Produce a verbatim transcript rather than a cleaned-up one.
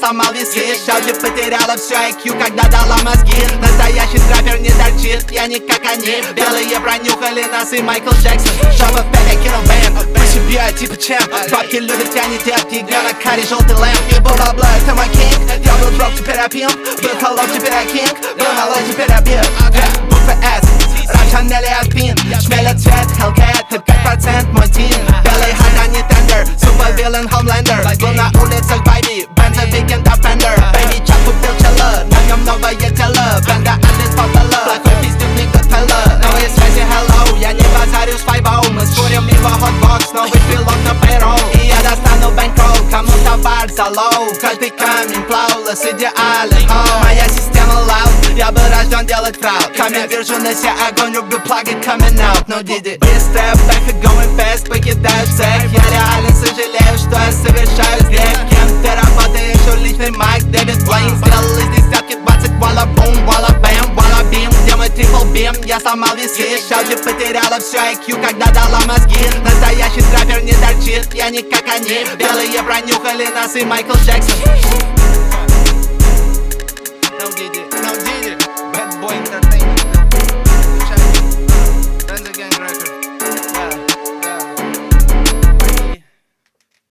сломал весы. Шауди потеряла все ай кью, когда дала мозги. Настоящий траппер не торчит, я не как они. Белые пронюхали нас и Майкл Джексон. Шоу в пять, я кинул бэм. По себе, типа чем? Бабки любят, я не детки. Ягненок, карри, желтый лэмп. И был бабла, это мой кинг. Я был брок, теперь я пимп. Был холоп, теперь я кинг. Был малой, теперь я бир. Буква С, рап Шанель и Альпин. Шмеля цвет, Hellcat, ты пять процентов мой тим. Белый хат, а не тендер. Супер вилен, Homelander. Был на улицах, байби, бенза, викенд, Defender. Бэйби, чак купил чело, на нем новое тело. Бенда, адрес, фотоло. Плохой пиздюк, никто тело. Новые связи, hello, я не базарю с файбоу. Мы скурим его hotbox, новый пилот на payroll. И я достану бэнкролл, кому товар залоу. Каждый камень, плаулес, идеален, oh. Моя система loud, я был рожден делать фрауд. Камень вижу на себе огонь, люблю плагать coming out. No Diddy, быстрая бэха, going fast, покидаю цех. Я реально сожалею, что я совершаю грех. Кем ты работаешь, уличный Майк, Дэвид Блейн. Сделал из десятки двадцать, вала бум, вала бэм, вала бим. Где мой трипл бим, я сломал весы. Шауди потеряла все ай кью, когда дала мозги. Настоящий траппер не торчит, я не как они. Белые пронюхали нас и Майкл Джексон. No Diddy, no Diddy, bad boy.